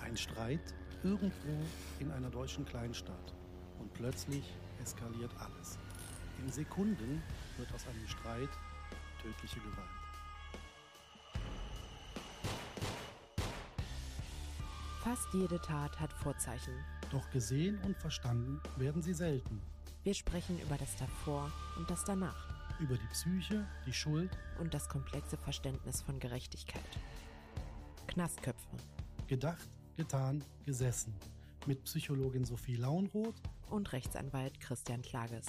Ein Streit irgendwo in einer deutschen Kleinstadt und plötzlich eskaliert alles. In Sekunden wird aus einem Streit tödliche Gewalt. Fast jede Tat hat Vorzeichen. Doch gesehen und verstanden werden sie selten. Wir sprechen über das Davor und das Danach. Über die Psyche, die Schuld und das komplexe Verständnis von Gerechtigkeit. Knastköpfe. Gedacht, getan, gesessen. Mit Psychologin Sophie Launroth und Rechtsanwalt Christian Klages.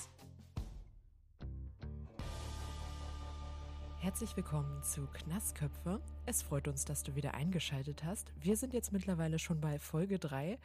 Herzlich willkommen zu Knastköpfe. Es freut uns, dass du wieder eingeschaltet hast. Wir sind jetzt mittlerweile schon bei Folge 3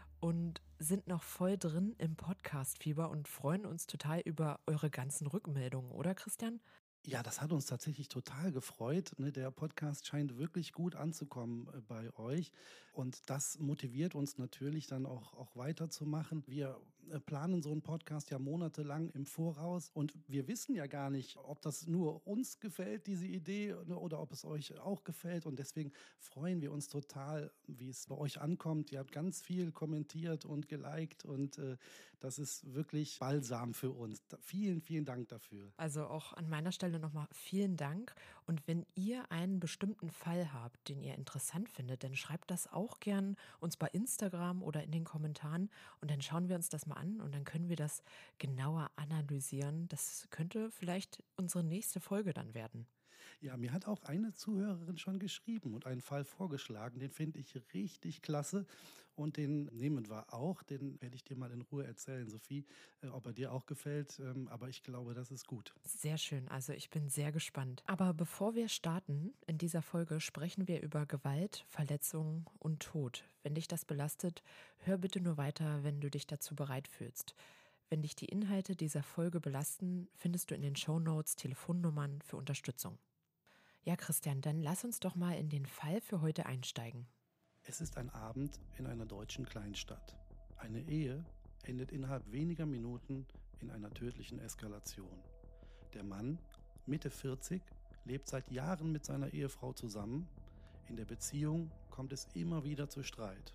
und sind noch voll drin im Podcast-Fieber und freuen uns total über eure ganzen Rückmeldungen, oder Christian? Ja, das hat uns tatsächlich total gefreut. Der Podcast scheint wirklich gut anzukommen bei euch. Und das motiviert uns natürlich dann auch weiterzumachen. Wir planen so einen Podcast ja monatelang im Voraus. Und wir wissen ja gar nicht, ob das nur uns gefällt, diese Idee, oder ob es euch auch gefällt. Und deswegen freuen wir uns total, wie es bei euch ankommt. Ihr habt ganz viel kommentiert und geliked. Und das ist wirklich Balsam für uns. Vielen, vielen Dank dafür. Also auch an meiner Stelle nochmal vielen Dank. Und wenn ihr einen bestimmten Fall habt, den ihr interessant findet, dann schreibt das auch gern uns bei Instagram oder in den Kommentaren und dann schauen wir uns das mal an und dann können wir das genauer analysieren. Das könnte vielleicht unsere nächste Folge dann werden. Ja, mir hat auch eine Zuhörerin schon geschrieben und einen Fall vorgeschlagen. Den finde ich richtig klasse und den nehmen wir auch. Den werde ich dir mal in Ruhe erzählen, Sophie, ob er dir auch gefällt. Aber ich glaube, das ist gut. Sehr schön, also ich bin sehr gespannt. Aber bevor wir starten, in dieser Folge sprechen wir über Gewalt, Verletzungen und Tod. Wenn dich das belastet, hör bitte nur weiter, wenn du dich dazu bereit fühlst. Wenn dich die Inhalte dieser Folge belasten, findest du in den Shownotes Telefonnummern für Unterstützung. Ja, Christian, dann lass uns doch mal in den Fall für heute einsteigen. Es ist ein Abend in einer deutschen Kleinstadt. Eine Ehe endet innerhalb weniger Minuten in einer tödlichen Eskalation. Der Mann, Mitte 40, lebt seit Jahren mit seiner Ehefrau zusammen. In der Beziehung kommt es immer wieder zu Streit.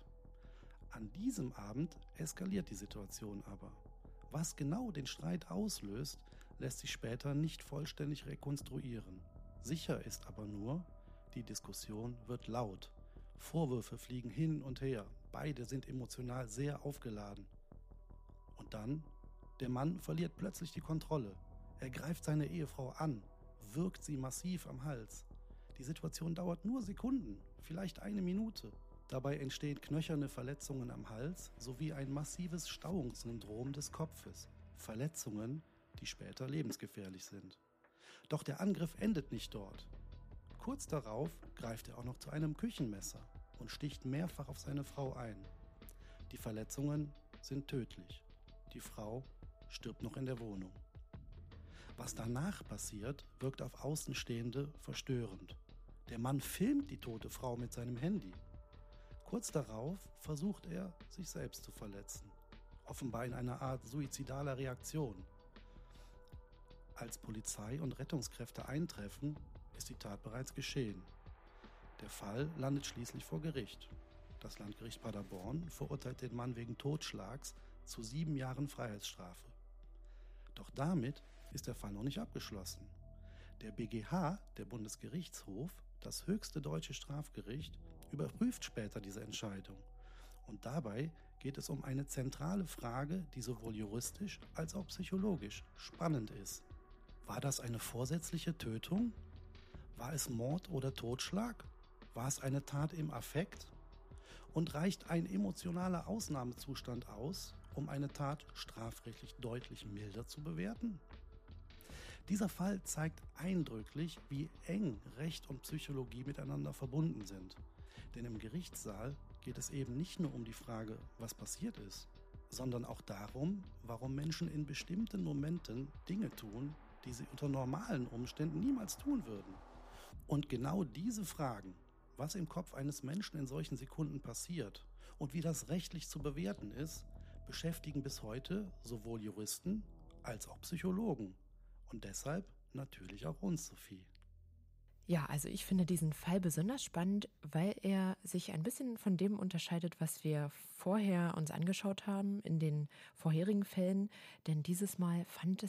An diesem Abend eskaliert die Situation aber. Was genau den Streit auslöst, lässt sich später nicht vollständig rekonstruieren. Sicher ist aber nur, die Diskussion wird laut. Vorwürfe fliegen hin und her. Beide sind emotional sehr aufgeladen. Und dann, der Mann verliert plötzlich die Kontrolle. Er greift seine Ehefrau an, wirkt sie massiv am Hals. Die Situation dauert nur Sekunden, vielleicht eine Minute. Dabei entstehen knöcherne Verletzungen am Hals sowie ein massives Stauungssyndrom des Kopfes. Verletzungen, die später lebensgefährlich sind. Doch der Angriff endet nicht dort. Kurz darauf greift er auch noch zu einem Küchenmesser und sticht mehrfach auf seine Frau ein. Die Verletzungen sind tödlich. Die Frau stirbt noch in der Wohnung. Was danach passiert, wirkt auf Außenstehende verstörend. Der Mann filmt die tote Frau mit seinem Handy. Kurz darauf versucht er, sich selbst zu verletzen. Offenbar in einer Art suizidaler Reaktion. Als Polizei und Rettungskräfte eintreffen, ist die Tat bereits geschehen. Der Fall landet schließlich vor Gericht. Das Landgericht Paderborn verurteilt den Mann wegen Totschlags zu 7 Jahren Freiheitsstrafe. Doch damit ist der Fall noch nicht abgeschlossen. Der BGH, der Bundesgerichtshof, das höchste deutsche Strafgericht, überprüft später diese Entscheidung. Und dabei geht es um eine zentrale Frage, die sowohl juristisch als auch psychologisch spannend ist. War das eine vorsätzliche Tötung? War es Mord oder Totschlag? War es eine Tat im Affekt? Und reicht ein emotionaler Ausnahmezustand aus, um eine Tat strafrechtlich deutlich milder zu bewerten? Dieser Fall zeigt eindrücklich, wie eng Recht und Psychologie miteinander verbunden sind. Denn im Gerichtssaal geht es eben nicht nur um die Frage, was passiert ist, sondern auch darum, warum Menschen in bestimmten Momenten Dinge tun, die sie unter normalen Umständen niemals tun würden. Und genau diese Fragen, was im Kopf eines Menschen in solchen Sekunden passiert und wie das rechtlich zu bewerten ist, beschäftigen bis heute sowohl Juristen als auch Psychologen. Und deshalb natürlich auch uns, Sophie. Ja, also ich finde diesen Fall besonders spannend, weil er sich ein bisschen von dem unterscheidet, was wir vorher uns angeschaut haben in den vorherigen Fällen. Denn dieses Mal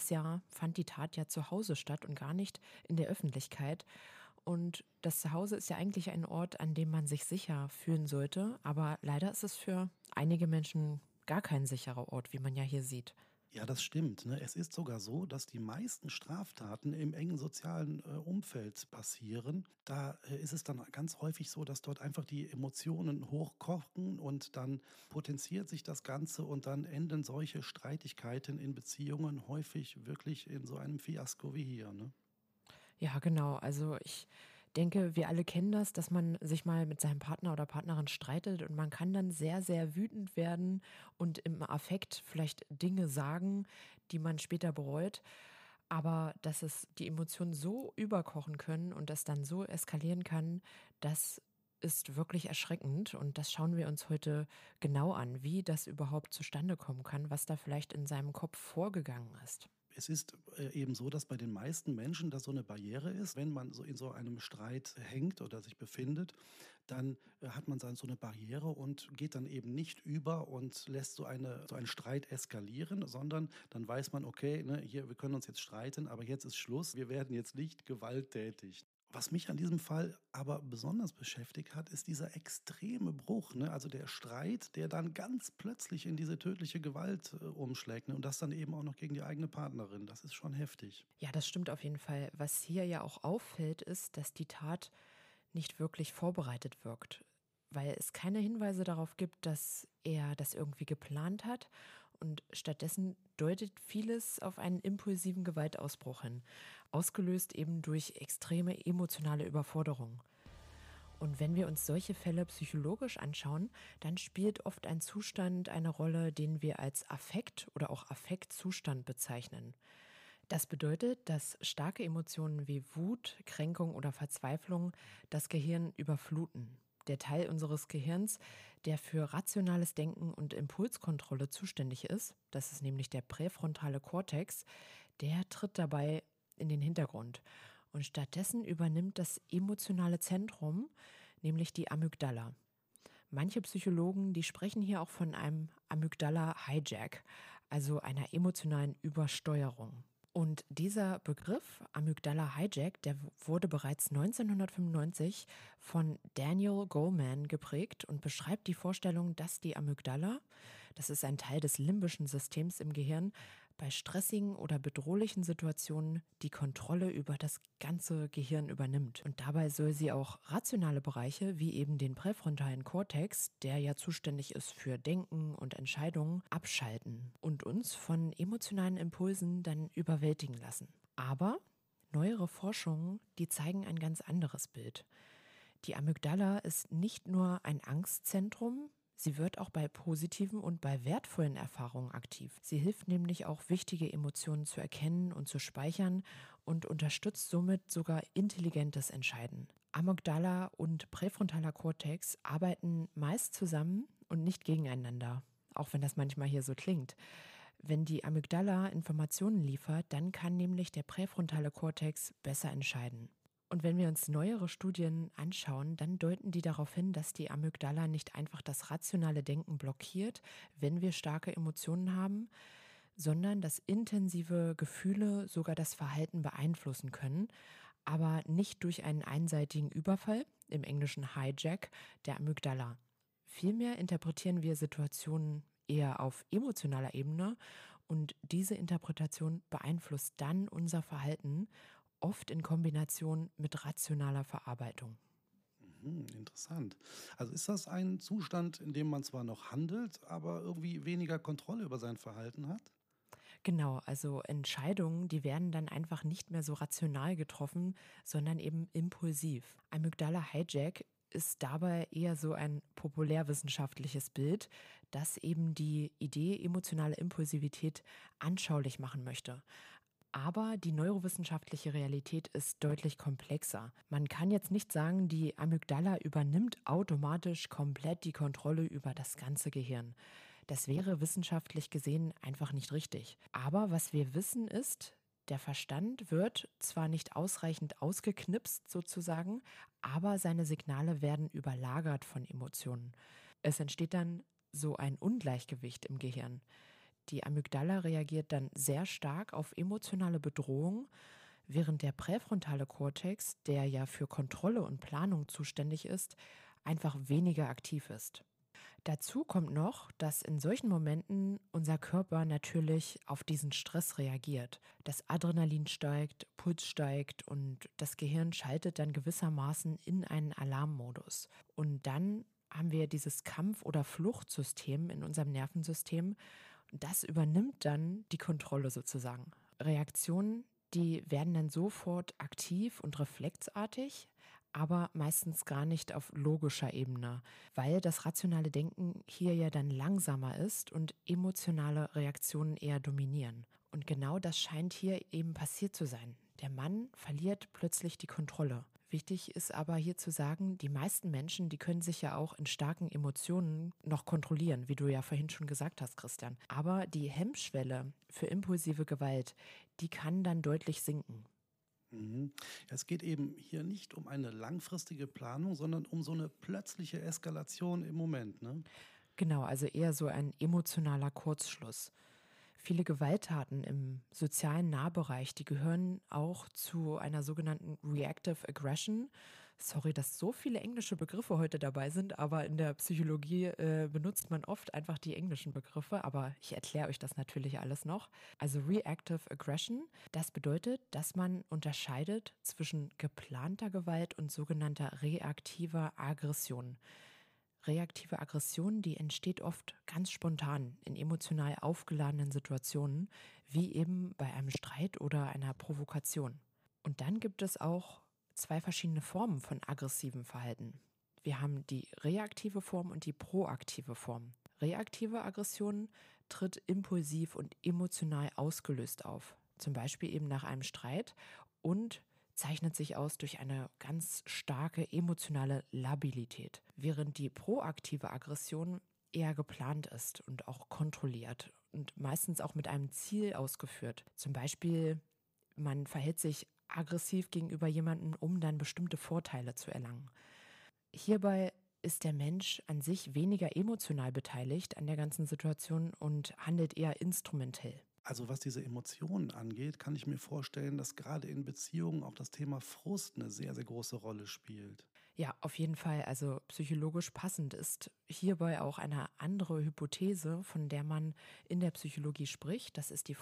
fand die Tat ja zu Hause statt und gar nicht in der Öffentlichkeit. Und das Zuhause ist ja eigentlich ein Ort, an dem man sich sicher fühlen sollte. Aber leider ist es für einige Menschen gar kein sicherer Ort, wie man ja hier sieht. Ja, das stimmt. Ne? Es ist sogar so, dass die meisten Straftaten im engen sozialen Umfeld passieren. Da ist es dann ganz häufig so, dass dort einfach die Emotionen hochkochen und dann potenziert sich das Ganze und dann enden solche Streitigkeiten in Beziehungen häufig wirklich in so einem Fiasko wie hier. Ne? Ja, genau. Also ich denke, wir alle kennen das, dass man sich mal mit seinem Partner oder Partnerin streitet und man kann dann sehr, sehr wütend werden und im Affekt vielleicht Dinge sagen, die man später bereut. Aber dass es die Emotionen so überkochen können und das dann so eskalieren kann, das ist wirklich erschreckend. Und das schauen wir uns heute genau an, wie das überhaupt zustande kommen kann, was da vielleicht in seinem Kopf vorgegangen ist. Es ist eben so, dass bei den meisten Menschen das so eine Barriere ist. Wenn man so in so einem Streit hängt oder sich befindet, dann hat man dann so eine Barriere und geht dann eben nicht über und lässt so einen Streit eskalieren, sondern dann weiß man, okay, ne, hier, wir können uns jetzt streiten, aber jetzt ist Schluss. Wir werden jetzt nicht gewalttätig. Was mich an diesem Fall aber besonders beschäftigt hat, ist dieser extreme Bruch, ne? Also der Streit, der dann ganz plötzlich in diese tödliche Gewalt umschlägt, ne? Und das dann eben auch noch gegen die eigene Partnerin. Das ist schon heftig. Ja, das stimmt auf jeden Fall. Was hier ja auch auffällt, ist, dass die Tat nicht wirklich vorbereitet wirkt, weil es keine Hinweise darauf gibt, dass er das irgendwie geplant hat und stattdessen deutet vieles auf einen impulsiven Gewaltausbruch hin, ausgelöst eben durch extreme emotionale Überforderung. Und wenn wir uns solche Fälle psychologisch anschauen, dann spielt oft ein Zustand eine Rolle, den wir als Affekt oder auch Affektzustand bezeichnen. Das bedeutet, dass starke Emotionen wie Wut, Kränkung oder Verzweiflung das Gehirn überfluten. Der Teil unseres Gehirns, der für rationales Denken und Impulskontrolle zuständig ist, das ist nämlich der präfrontale Kortex, der tritt dabei in den Hintergrund. Und stattdessen übernimmt das emotionale Zentrum, nämlich die Amygdala. Manche Psychologen, die sprechen hier auch von einem Amygdala-Hijack, also einer emotionalen Übersteuerung. Und dieser Begriff Amygdala Hijack, der wurde bereits 1995 von Daniel Goleman geprägt und beschreibt die Vorstellung, dass die Amygdala, das ist ein Teil des limbischen Systems im Gehirn, bei stressigen oder bedrohlichen Situationen die Kontrolle über das ganze Gehirn übernimmt. Und dabei soll sie auch rationale Bereiche wie eben den präfrontalen Kortex, der ja zuständig ist für Denken und Entscheidungen, abschalten und uns von emotionalen Impulsen dann überwältigen lassen. Aber neuere Forschungen, die zeigen ein ganz anderes Bild. Die Amygdala ist nicht nur ein Angstzentrum, sie wird auch bei positiven und bei wertvollen Erfahrungen aktiv. Sie hilft nämlich auch, wichtige Emotionen zu erkennen und zu speichern und unterstützt somit sogar intelligentes Entscheiden. Amygdala und präfrontaler Kortex arbeiten meist zusammen und nicht gegeneinander, auch wenn das manchmal hier so klingt. Wenn die Amygdala Informationen liefert, dann kann nämlich der präfrontale Kortex besser entscheiden. Und wenn wir uns neuere Studien anschauen, dann deuten die darauf hin, dass die Amygdala nicht einfach das rationale Denken blockiert, wenn wir starke Emotionen haben, sondern dass intensive Gefühle sogar das Verhalten beeinflussen können, aber nicht durch einen einseitigen Überfall, im Englischen Hijack, der Amygdala. Vielmehr interpretieren wir Situationen eher auf emotionaler Ebene und diese Interpretation beeinflusst dann unser Verhalten, oft in Kombination mit rationaler Verarbeitung. Interessant. Also ist das ein Zustand, in dem man zwar noch handelt, aber irgendwie weniger Kontrolle über sein Verhalten hat? Genau, also Entscheidungen, die werden dann einfach nicht mehr so rational getroffen, sondern eben impulsiv. Amygdala Hijack ist dabei eher so ein populärwissenschaftliches Bild, das eben die Idee emotionale Impulsivität anschaulich machen möchte. Aber die neurowissenschaftliche Realität ist deutlich komplexer. Man kann jetzt nicht sagen, die Amygdala übernimmt automatisch komplett die Kontrolle über das ganze Gehirn. Das wäre wissenschaftlich gesehen einfach nicht richtig. Aber was wir wissen ist, Der Verstand wird zwar nicht ausreichend ausgeknipst sozusagen, aber seine Signale werden überlagert von Emotionen. Es entsteht dann so ein Ungleichgewicht im Gehirn. Die Amygdala reagiert dann sehr stark auf emotionale Bedrohung, während der präfrontale Kortex, der ja für Kontrolle und Planung zuständig ist, einfach weniger aktiv ist. Dazu kommt noch, dass in solchen Momenten unser Körper natürlich auf diesen Stress reagiert. Das Adrenalin steigt, Puls steigt und das Gehirn schaltet dann gewissermaßen in einen Alarmmodus. Und dann haben wir dieses Kampf- oder Fluchtsystem in unserem Nervensystem. Das übernimmt dann die Kontrolle sozusagen. Reaktionen, die werden dann sofort aktiv und reflexartig, aber meistens gar nicht auf logischer Ebene, weil das rationale Denken hier ja dann langsamer ist und emotionale Reaktionen eher dominieren. Und genau das scheint hier eben passiert zu sein. Der Mann verliert plötzlich die Kontrolle. Wichtig ist aber hier zu sagen, die meisten Menschen, die können sich ja auch in starken Emotionen noch kontrollieren, wie du ja vorhin schon gesagt hast, Christian. Aber die Hemmschwelle für impulsive Gewalt, die kann dann deutlich sinken. Mhm. Es geht eben hier nicht um eine langfristige Planung, sondern um so eine plötzliche Eskalation im Moment, ne? Genau, also eher so ein emotionaler Kurzschluss. Viele Gewalttaten im sozialen Nahbereich, die gehören auch zu einer sogenannten Reactive Aggression. Sorry, dass so viele englische Begriffe heute dabei sind, aber in der Psychologie benutzt man oft einfach die englischen Begriffe, aber ich erkläre euch das natürlich alles noch. Also Reactive Aggression, das bedeutet, dass man unterscheidet zwischen geplanter Gewalt und sogenannter reaktiver Aggression. Reaktive Aggression, die entsteht oft ganz spontan in emotional aufgeladenen Situationen, wie eben bei einem Streit oder einer Provokation. Und dann gibt es auch zwei verschiedene Formen von aggressivem Verhalten. Wir haben die reaktive Form und die proaktive Form. Reaktive Aggression tritt impulsiv und emotional ausgelöst auf, zum Beispiel eben nach einem Streit und zeichnet sich aus durch eine ganz starke emotionale Labilität, während die proaktive Aggression eher geplant ist und auch kontrolliert und meistens auch mit einem Ziel ausgeführt. Zum Beispiel, man verhält sich aggressiv gegenüber jemandem, um dann bestimmte Vorteile zu erlangen. Hierbei ist der Mensch an sich weniger emotional beteiligt an der ganzen Situation und handelt eher instrumentell. Also was diese Emotionen angeht, kann ich mir vorstellen, dass gerade in Beziehungen auch das Thema Frust eine sehr, sehr große Rolle spielt. Ja, auf jeden Fall. Also psychologisch passend ist hierbei auch eine andere Hypothese, von der man in der Psychologie spricht. Das ist die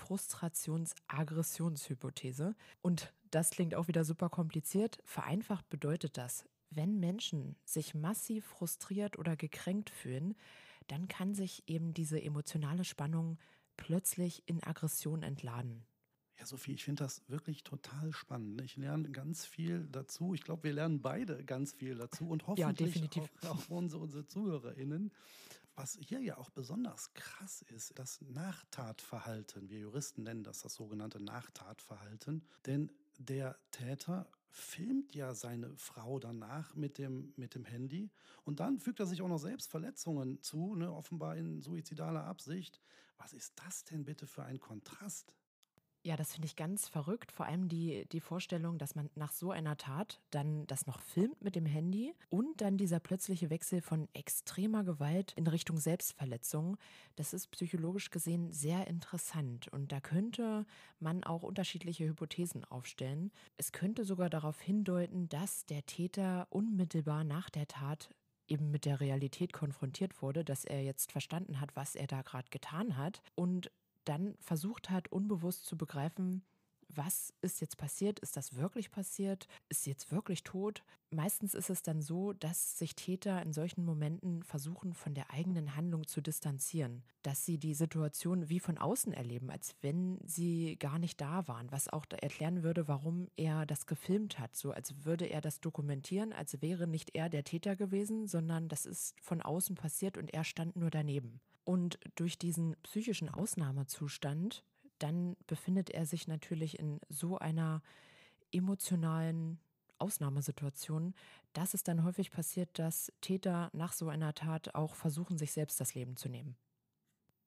Frustrations-Aggressionshypothese. Und das klingt auch wieder super kompliziert. Vereinfacht bedeutet das, wenn Menschen sich massiv frustriert oder gekränkt fühlen, dann kann sich eben diese emotionale Spannung plötzlich in Aggression entladen. Ja, Sophie, ich finde das wirklich total spannend. Ich lerne ganz viel dazu. Ich glaube, wir lernen beide ganz viel dazu und Ja, hoffentlich definitiv. auch unsere ZuhörerInnen. Was hier ja auch besonders krass ist, das Nachtatverhalten. Wir Juristen nennen das sogenannte Nachtatverhalten. Denn der Täter filmt ja seine Frau danach mit dem Handy und dann fügt er sich auch noch selbst Verletzungen zu, ne, offenbar in suizidaler Absicht. Was ist das denn bitte für ein Kontrast? Ja, das finde ich ganz verrückt. Vor allem die Vorstellung, dass man nach so einer Tat dann das noch filmt mit dem Handy und dann dieser plötzliche Wechsel von extremer Gewalt in Richtung Selbstverletzung. Das ist psychologisch gesehen sehr interessant. Und da könnte man auch unterschiedliche Hypothesen aufstellen. Es könnte sogar darauf hindeuten, dass der Täter unmittelbar nach der Tat eben mit der Realität konfrontiert wurde, dass er jetzt verstanden hat, was er da gerade getan hat und dann versucht hat, unbewusst zu begreifen, was ist jetzt passiert? Ist das wirklich passiert? Ist sie jetzt wirklich tot? Meistens ist es dann so, dass sich Täter in solchen Momenten versuchen, von der eigenen Handlung zu distanzieren, dass sie die Situation wie von außen erleben, als wenn sie gar nicht da waren, was auch erklären würde, warum er das gefilmt hat, so als würde er das dokumentieren, als wäre nicht er der Täter gewesen, sondern das ist von außen passiert und er stand nur daneben. Und durch diesen psychischen Ausnahmezustand, dann befindet er sich natürlich in so einer emotionalen Ausnahmesituation, dass es dann häufig passiert, dass Täter nach so einer Tat auch versuchen, sich selbst das Leben zu nehmen.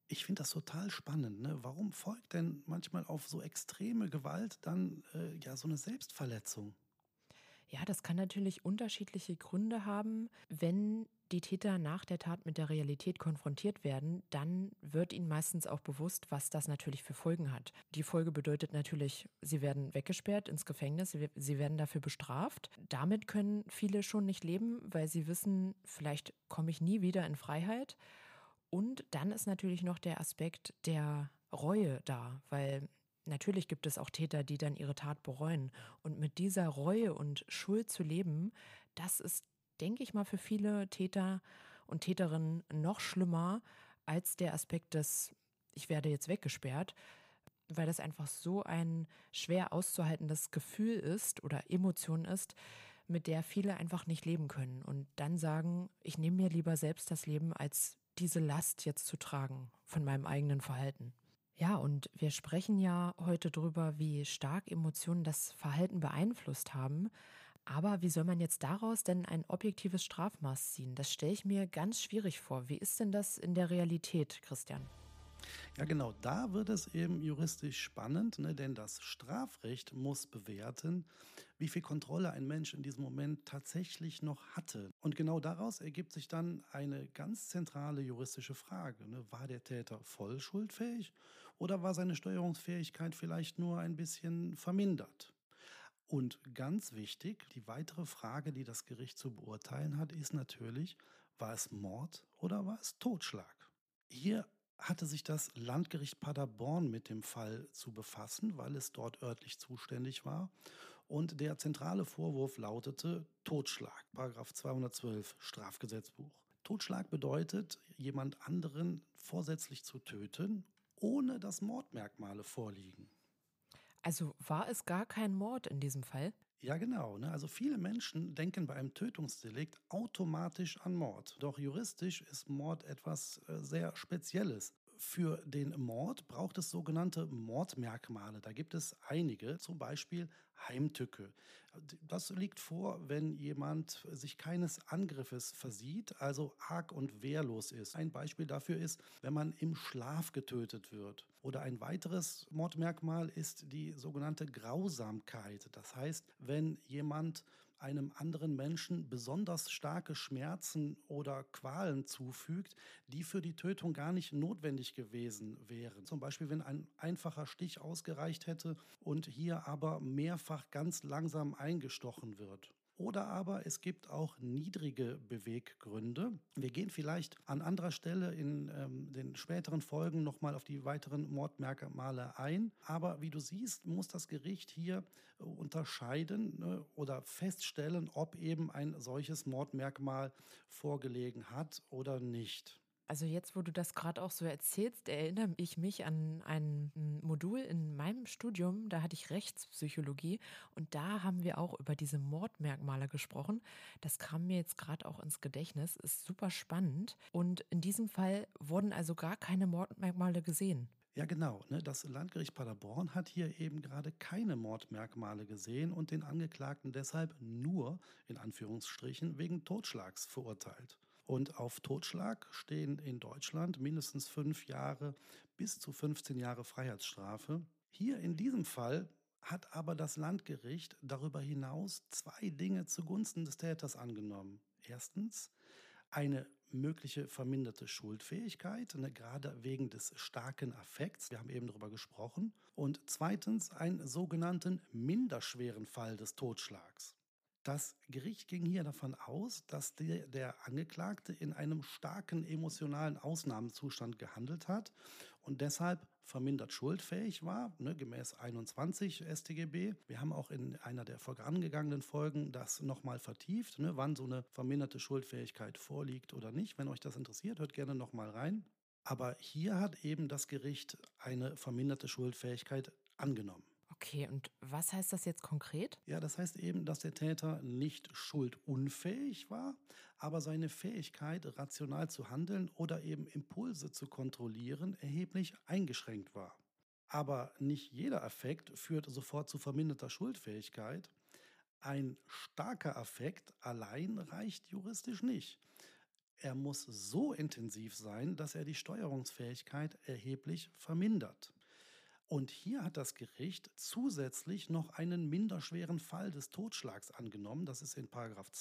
Ich finde das total spannend. Ne? Warum folgt denn manchmal auf so extreme Gewalt dann ja so eine Selbstverletzung? Ja, das kann natürlich unterschiedliche Gründe haben. Wenn die Täter nach der Tat mit der Realität konfrontiert werden, dann wird ihnen meistens auch bewusst, was das natürlich für Folgen hat. Die Folge bedeutet natürlich, sie werden weggesperrt ins Gefängnis, sie werden dafür bestraft. Damit können viele schon nicht leben, weil sie wissen, vielleicht komme ich nie wieder in Freiheit. Und dann ist natürlich noch der Aspekt der Reue da, weil natürlich gibt es auch Täter, die dann ihre Tat bereuen. Und mit dieser Reue und Schuld zu leben, das ist, denke ich mal, für viele Täter und Täterinnen noch schlimmer als der Aspekt des, ich werde jetzt weggesperrt, weil das einfach so ein schwer auszuhaltendes Gefühl ist oder Emotion ist, mit der viele einfach nicht leben können und dann sagen, ich nehme mir lieber selbst das Leben, als diese Last jetzt zu tragen von meinem eigenen Verhalten. Ja, und wir sprechen ja heute darüber, wie stark Emotionen das Verhalten beeinflusst haben. Aber wie soll man jetzt daraus denn ein objektives Strafmaß ziehen? Das stelle ich mir ganz schwierig vor. Wie ist denn das in der Realität, Christian? Ja, genau, da wird es eben juristisch spannend, ne, denn das Strafrecht muss bewerten, wie viel Kontrolle ein Mensch in diesem Moment tatsächlich noch hatte. Und genau daraus ergibt sich dann eine ganz zentrale juristische Frage. Ne? War der Täter voll schuldfähig oder war seine Steuerungsfähigkeit vielleicht nur ein bisschen vermindert? Und ganz wichtig, die weitere Frage, die das Gericht zu beurteilen hat, ist natürlich, war es Mord oder war es Totschlag? Hier hatte sich das Landgericht Paderborn mit dem Fall zu befassen, weil es dort örtlich zuständig war. Und der zentrale Vorwurf lautete Totschlag, Paragraph 212 Strafgesetzbuch. Totschlag bedeutet, jemand anderen vorsätzlich zu töten, ohne dass Mordmerkmale vorliegen. Also war es gar kein Mord in diesem Fall? Ja, genau. Ne? Also viele Menschen denken bei einem Tötungsdelikt automatisch an Mord. Doch juristisch ist Mord etwas sehr Spezielles. Für den Mord braucht es sogenannte Mordmerkmale. Da gibt es einige, zum Beispiel Heimtücke. Das liegt vor, wenn jemand sich keines Angriffes versieht, also arg und wehrlos ist. Ein Beispiel dafür ist, wenn man im Schlaf getötet wird. Oder ein weiteres Mordmerkmal ist die sogenannte Grausamkeit. Das heißt, wenn jemand einem anderen Menschen besonders starke Schmerzen oder Qualen zufügt, die für die Tötung gar nicht notwendig gewesen wären. Zum Beispiel, wenn ein einfacher Stich ausgereicht hätte und hier aber mehrfach ganz langsam eingestochen wird. Oder aber es gibt auch niedrige Beweggründe. Wir gehen vielleicht an anderer Stelle in den späteren Folgen nochmal auf die weiteren Mordmerkmale ein. Aber wie du siehst, muss das Gericht hier unterscheiden, ne, oder feststellen, ob eben ein solches Mordmerkmal vorgelegen hat oder nicht. Also jetzt, wo du das gerade auch so erzählst, erinnere ich mich an ein Modul in meinem Studium, da hatte ich Rechtspsychologie und da haben wir auch über diese Mordmerkmale gesprochen. Das kam mir jetzt gerade auch ins Gedächtnis, ist super spannend. Und in diesem Fall wurden also gar keine Mordmerkmale gesehen. Ja, genau. Ne? Das Landgericht Paderborn hat hier eben gerade keine Mordmerkmale gesehen und den Angeklagten deshalb nur, in Anführungsstrichen, wegen Totschlags verurteilt. Und auf Totschlag stehen in Deutschland mindestens 5 Jahre bis zu 15 Jahre Freiheitsstrafe. Hier in diesem Fall hat aber das Landgericht darüber hinaus zwei Dinge zugunsten des Täters angenommen. Erstens, eine mögliche verminderte Schuldfähigkeit, ne, gerade wegen des starken Affekts. Wir haben eben darüber gesprochen. Und zweitens einen sogenannten minderschweren Fall des Totschlags. Das Gericht ging hier davon aus, dass der Angeklagte in einem starken emotionalen Ausnahmezustand gehandelt hat und deshalb vermindert schuldfähig war, ne, gemäß 21 StGB. Wir haben auch in einer der vorangegangenen Folgen das nochmal vertieft, ne, wann so eine verminderte Schuldfähigkeit vorliegt oder nicht. Wenn euch das interessiert, hört gerne nochmal rein. Aber hier hat eben das Gericht eine verminderte Schuldfähigkeit angenommen. Okay, und was heißt das jetzt konkret? Ja, das heißt eben, dass der Täter nicht schuldunfähig war, aber seine Fähigkeit, rational zu handeln oder eben Impulse zu kontrollieren, erheblich eingeschränkt war. Aber nicht jeder Affekt führt sofort zu verminderter Schuldfähigkeit. Ein starker Affekt allein reicht juristisch nicht. Er muss so intensiv sein, dass er die Steuerungsfähigkeit erheblich vermindert. Und hier hat das Gericht zusätzlich noch einen minderschweren Fall des Totschlags angenommen. Das ist in §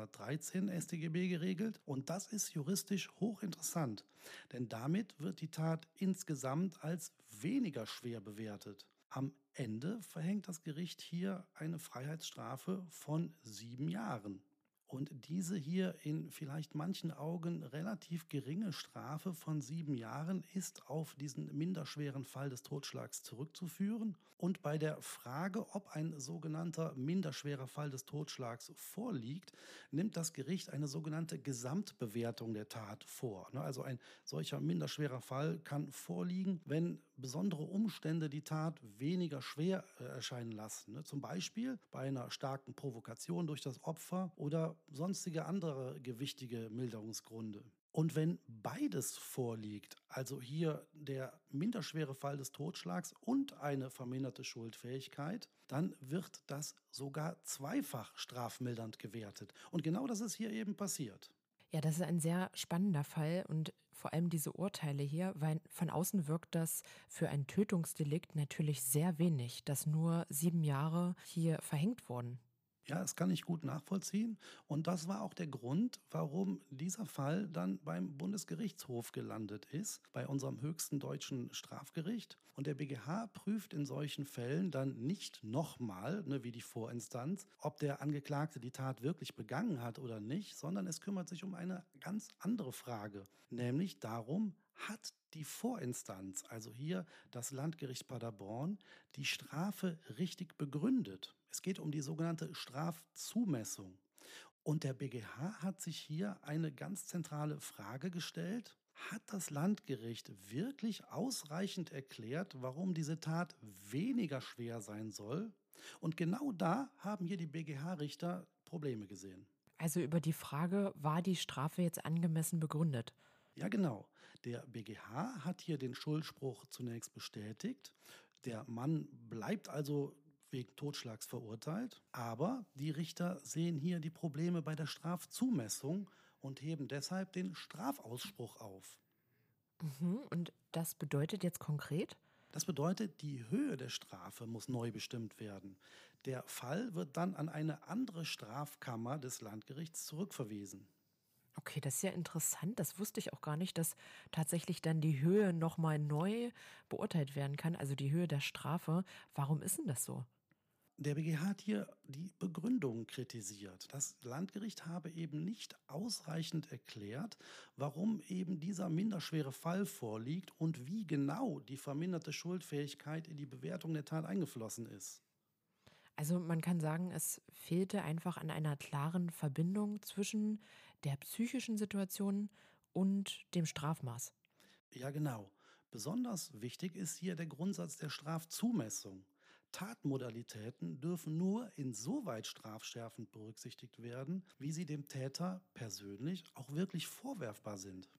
213 StGB geregelt. Und das ist juristisch hochinteressant, denn damit wird die Tat insgesamt als weniger schwer bewertet. Am Ende verhängt das Gericht hier eine Freiheitsstrafe von 7 Jahren. Und diese hier in vielleicht manchen Augen relativ geringe Strafe von 7 Jahren ist auf diesen minderschweren Fall des Totschlags zurückzuführen. Und bei der Frage, ob ein sogenannter minderschwerer Fall des Totschlags vorliegt, nimmt das Gericht eine sogenannte Gesamtbewertung der Tat vor. Also ein solcher minderschwerer Fall kann vorliegen, wenn besondere Umstände die Tat weniger schwer erscheinen lassen. Zum Beispiel bei einer starken Provokation durch das Opfer oder sonstige andere gewichtige Milderungsgründe. Und wenn beides vorliegt, also hier der minderschwere Fall des Totschlags und eine verminderte Schuldfähigkeit, dann wird das sogar zweifach strafmildernd gewertet. Und genau das ist hier eben passiert. Ja, das ist ein sehr spannender Fall und vor allem diese Urteile hier, weil von außen wirkt das für ein Tötungsdelikt natürlich sehr wenig, dass nur 7 Jahre hier verhängt wurden. Ja, das kann ich gut nachvollziehen. Und das war auch der Grund, warum dieser Fall dann beim Bundesgerichtshof gelandet ist, bei unserem höchsten deutschen Strafgericht. Und der BGH prüft in solchen Fällen dann nicht nochmal, wie die Vorinstanz, ob der Angeklagte die Tat wirklich begangen hat oder nicht, sondern es kümmert sich um eine ganz andere Frage, nämlich darum, hat die Vorinstanz, also hier das Landgericht Paderborn, die Strafe richtig begründet. Es geht um die sogenannte Strafzumessung. Und der BGH hat sich hier eine ganz zentrale Frage gestellt. Hat das Landgericht wirklich ausreichend erklärt, warum diese Tat weniger schwer sein soll? Und genau da haben hier die BGH-Richter Probleme gesehen. Also über die Frage, war die Strafe jetzt angemessen begründet? Ja, genau. Der BGH hat hier den Schuldspruch zunächst bestätigt. Der Mann bleibt also wegen Totschlags verurteilt. Aber die Richter sehen hier die Probleme bei der Strafzumessung und heben deshalb den Strafausspruch auf. Und das bedeutet jetzt konkret? Das bedeutet, die Höhe der Strafe muss neu bestimmt werden. Der Fall wird dann an eine andere Strafkammer des Landgerichts zurückverwiesen. Okay, das ist ja interessant. Das wusste ich auch gar nicht, dass tatsächlich dann die Höhe nochmal neu beurteilt werden kann, also die Höhe der Strafe. Warum ist denn das so? Der BGH hat hier die Begründung kritisiert. Das Landgericht habe eben nicht ausreichend erklärt, warum eben dieser minderschwere Fall vorliegt und wie genau die verminderte Schuldfähigkeit in die Bewertung der Tat eingeflossen ist. Also man kann sagen, es fehlte einfach an einer klaren Verbindung zwischen der psychischen Situation und dem Strafmaß. Ja, genau. Besonders wichtig ist hier der Grundsatz der Strafzumessung. Tatmodalitäten dürfen nur insoweit strafschärfend berücksichtigt werden, wie sie dem Täter persönlich auch wirklich vorwerfbar sind.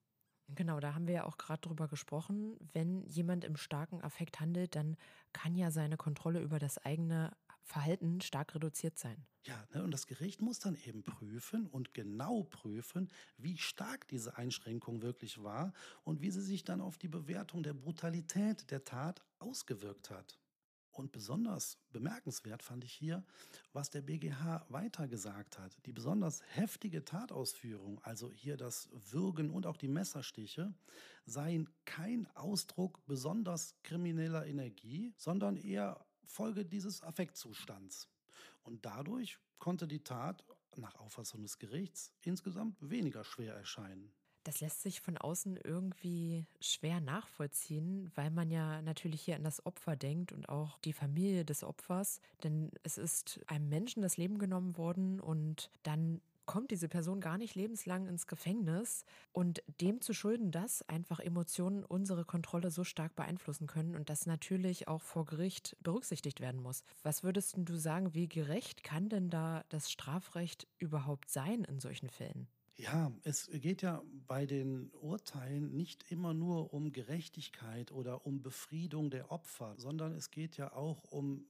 Genau, da haben wir ja auch gerade drüber gesprochen. Wenn jemand im starken Affekt handelt, dann kann ja seine Kontrolle über das eigene Verhalten stark reduziert sein. Ja, und das Gericht muss dann eben prüfen und genau prüfen, wie stark diese Einschränkung wirklich war und wie sie sich dann auf die Bewertung der Brutalität der Tat ausgewirkt hat. Und besonders bemerkenswert fand ich hier, was der BGH weiter gesagt hat. Die besonders heftige Tatausführung, also hier das Würgen und auch die Messerstiche, seien kein Ausdruck besonders krimineller Energie, sondern eher Folge dieses Affektzustands. Und dadurch konnte die Tat nach Auffassung des Gerichts insgesamt weniger schwer erscheinen. Das lässt sich von außen irgendwie schwer nachvollziehen, weil man ja natürlich hier an das Opfer denkt und auch die Familie des Opfers. Denn es ist einem Menschen das Leben genommen worden und dann kommt diese Person gar nicht lebenslang ins Gefängnis und dem zu schulden, dass einfach Emotionen unsere Kontrolle so stark beeinflussen können und das natürlich auch vor Gericht berücksichtigt werden muss. Was würdest denn du sagen, wie gerecht kann denn da das Strafrecht überhaupt sein in solchen Fällen? Ja, es geht ja bei den Urteilen nicht immer nur um Gerechtigkeit oder um Befriedung der Opfer, sondern es geht ja auch um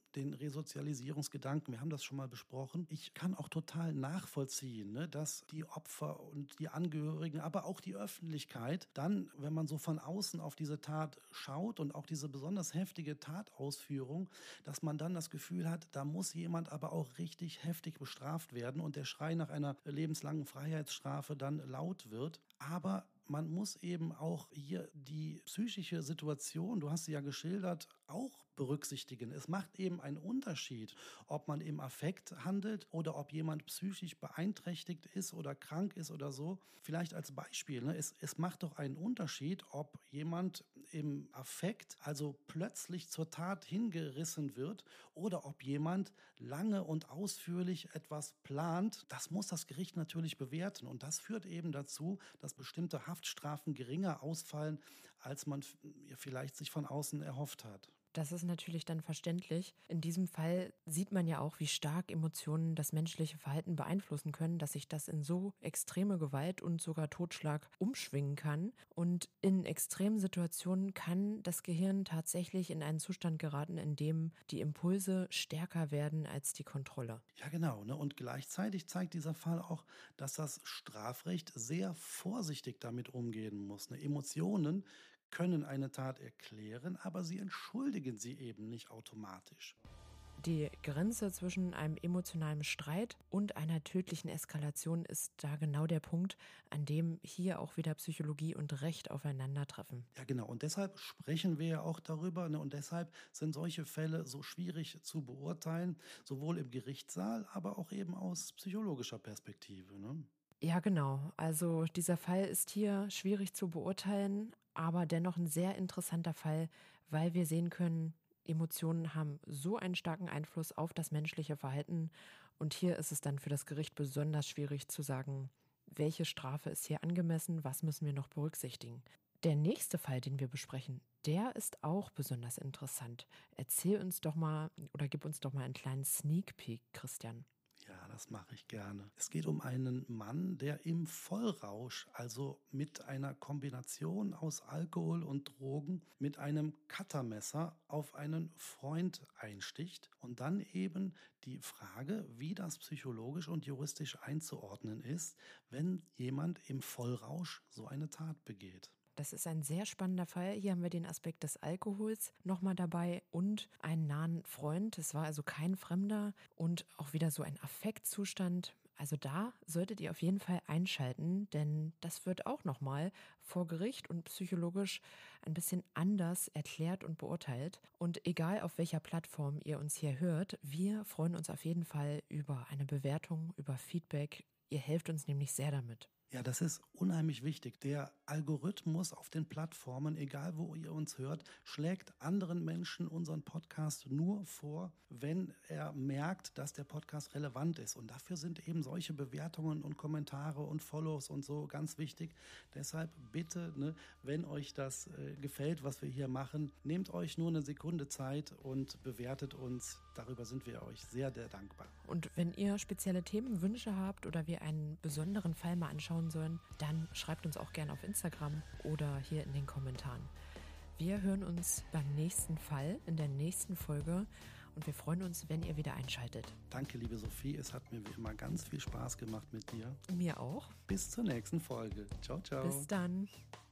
den Resozialisierungsgedanken, wir haben das schon mal besprochen. Ich kann auch total nachvollziehen, ne, dass die Opfer und die Angehörigen, aber auch die Öffentlichkeit dann, wenn man so von außen auf diese Tat schaut und auch diese besonders heftige Tatausführung, dass man dann das Gefühl hat, da muss jemand aber auch richtig heftig bestraft werden und der Schrei nach einer lebenslangen Freiheitsstrafe dann laut wird. Aber man muss eben auch hier die psychische Situation, du hast sie ja geschildert, auch berücksichtigen. Es macht eben einen Unterschied, ob man im Affekt handelt oder ob jemand psychisch beeinträchtigt ist oder krank ist oder so. Vielleicht als Beispiel, ne? Es macht doch einen Unterschied, ob jemand im Affekt, also plötzlich zur Tat hingerissen wird oder ob jemand lange und ausführlich etwas plant. Das muss das Gericht natürlich bewerten und das führt eben dazu, dass bestimmte Haftstrafen geringer ausfallen, als man vielleicht sich von außen erhofft hat. Das ist natürlich dann verständlich. In diesem Fall sieht man ja auch, wie stark Emotionen das menschliche Verhalten beeinflussen können, dass sich das in so extreme Gewalt und sogar Totschlag umschwingen kann. Und in extremen Situationen kann das Gehirn tatsächlich in einen Zustand geraten, in dem die Impulse stärker werden als die Kontrolle. Ja, genau. Ne? Und gleichzeitig zeigt dieser Fall auch, dass das Strafrecht sehr vorsichtig damit umgehen muss. Ne? Emotionen können eine Tat erklären, aber sie entschuldigen sie eben nicht automatisch. Die Grenze zwischen einem emotionalen Streit und einer tödlichen Eskalation ist da genau der Punkt, an dem hier auch wieder Psychologie und Recht aufeinandertreffen. Ja, genau. Und deshalb sprechen wir ja auch darüber. Ne? Und deshalb sind solche Fälle so schwierig zu beurteilen, sowohl im Gerichtssaal, aber auch eben aus psychologischer Perspektive. Ne? Ja, genau. Also dieser Fall ist hier schwierig zu beurteilen, aber dennoch ein sehr interessanter Fall, weil wir sehen können, Emotionen haben so einen starken Einfluss auf das menschliche Verhalten. Und hier ist es dann für das Gericht besonders schwierig zu sagen, welche Strafe ist hier angemessen, was müssen wir noch berücksichtigen. Der nächste Fall, den wir besprechen, der ist auch besonders interessant. Erzähl uns doch mal oder gib uns doch mal einen kleinen Sneak Peek, Christian. Ja, das mache ich gerne. Es geht um einen Mann, der im Vollrausch, also mit einer Kombination aus Alkohol und Drogen, mit einem Cuttermesser auf einen Freund einsticht und dann eben die Frage, wie das psychologisch und juristisch einzuordnen ist, wenn jemand im Vollrausch so eine Tat begeht. Das ist ein sehr spannender Fall. Hier haben wir den Aspekt des Alkohols nochmal dabei und einen nahen Freund. Es war also kein Fremder und auch wieder so ein Affektzustand. Also da solltet ihr auf jeden Fall einschalten, denn das wird auch nochmal vor Gericht und psychologisch ein bisschen anders erklärt und beurteilt. Und egal auf welcher Plattform ihr uns hier hört, wir freuen uns auf jeden Fall über eine Bewertung, über Feedback. Ihr helft uns nämlich sehr damit. Ja, das ist unheimlich wichtig. Der Algorithmus auf den Plattformen, egal wo ihr uns hört, schlägt anderen Menschen unseren Podcast nur vor, wenn er merkt, dass der Podcast relevant ist. Und dafür sind eben solche Bewertungen und Kommentare und Follows und so ganz wichtig. Deshalb bitte, ne, wenn euch das gefällt, was wir hier machen, nehmt euch nur eine Sekunde Zeit und bewertet uns. Darüber sind wir euch sehr, sehr dankbar. Und wenn ihr spezielle Themenwünsche habt oder wir einen besonderen Fall mal anschauen sollen, dann schreibt uns auch gerne auf Instagram oder hier in den Kommentaren. Wir hören uns beim nächsten Fall, in der nächsten Folge und wir freuen uns, wenn ihr wieder einschaltet. Danke, liebe Sophie. Es hat mir wie immer ganz viel Spaß gemacht mit dir. Mir auch. Bis zur nächsten Folge. Ciao, ciao. Bis dann.